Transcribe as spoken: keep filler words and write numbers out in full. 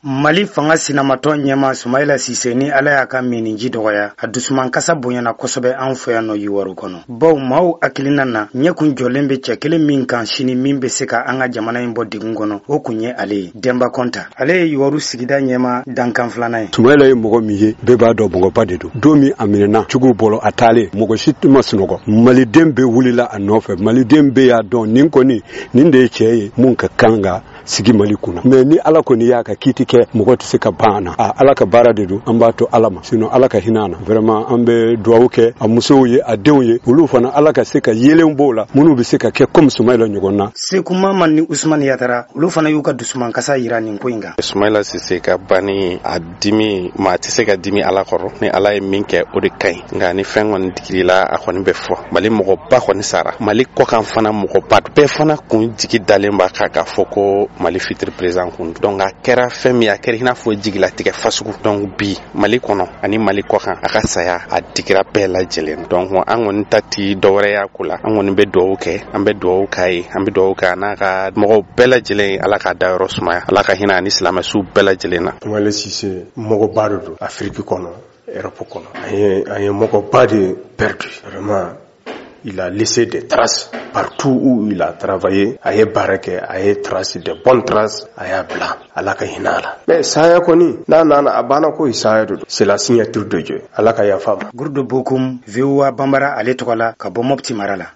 Mali fanga sinamato nyema Sumaila Cisse ni ala ya ka meninji dɔgɔya a dusuman kasa bonyana kosɛbɛ an fɛ yan nɔ yiwaru kɔnɔ. Baw maaw akilina na ɲɛkun jɔlen bɛ cɛ kelen min kan sini min bɛ se ka an ka jamana in bɔ degun kɔnɔ o kun ye ale ye Demba Kɔnta. Ale ye yiwaru sigida ɲɛma dankan filanan ye. Sumaila ye mɔgɔ min ye bɛɛ b'a dɔn mɔgɔba de don. Don min a minɛna cogo bɔlɔ a taalen mɔgɔ si ma sunɔgɔ. Maliden bɛɛ wulila a nɔfɛ. Maliden bɛɛ y'a dɔn nin kɔni nin de ye cɛ ye mun ka kan ka sigi Mali kunna. Mais ni ala kɔni y'a ka kiti kɛ mɔgɔ tɛ se ka ban na. A ala ka baara de don an b'a to ala ma. Sinon ala ka hinɛ na. Vraiment an bɛ duwawu kɛ a musow ye a denw ye olu fana ala ka se ka yeelen b'o la minnu bɛ se ka kɛ comme Sumaila ɲɔgɔn na. Sekuma man ni Usmane Yatara olu fana y'u ka dusuman kasa yira nin ko in kan. Sumaila Cisse ka bani a dimi maa tɛ se ka dimi ala kɔrɔ ni ala ye min kɛ o de ka ɲi nka ni fɛn kɔni digirila a kɔni bɛ fɔ. Mali mɔgɔba kɔni sara. Mali kɔkan fana mɔgɔba bɛɛ fana kun jigi dalen b'a kan k'a fɔ ko Mali fitiri président kun. Donc a kɛra fɛn min a kɛra i n'a fɔ jigilatigɛ fasugu. Donc bi Mali kɔnɔ ani Mali kɔkan a ka saya a digira bɛɛ lajɛlen. Donc an kɔni ta ti dɔwɛrɛ y'a ko la. An kɔni bɛ duwawu kɛ an bɛ duwawu k'a ye an bɛ duwawu kɛ n'a ka mɔgɔw bɛɛ lajɛlen ala ka dayɔrɔ sumaya ala ka hinɛ ani silamɛsu bɛɛ lajɛlen na. Sumaila Cisse mɔgɔba de don Afrique kɔnɔ Europe kɔnɔ. An ye an ye mɔgɔba de perdu. Vraiment il a laissé des traces partout où il a travaillé. A ye baara kɛ a ye traces de bonnes traces a y'a bila ala ka hinɛ a la. Mais saya kɔni n'a nana a banna ko saya de don. C'est la signature de Dieu. Ala ka yafa ma. Gurdo Bokum V O A Bambara ale tɔgɔ la ka bɔ Mopti mara la.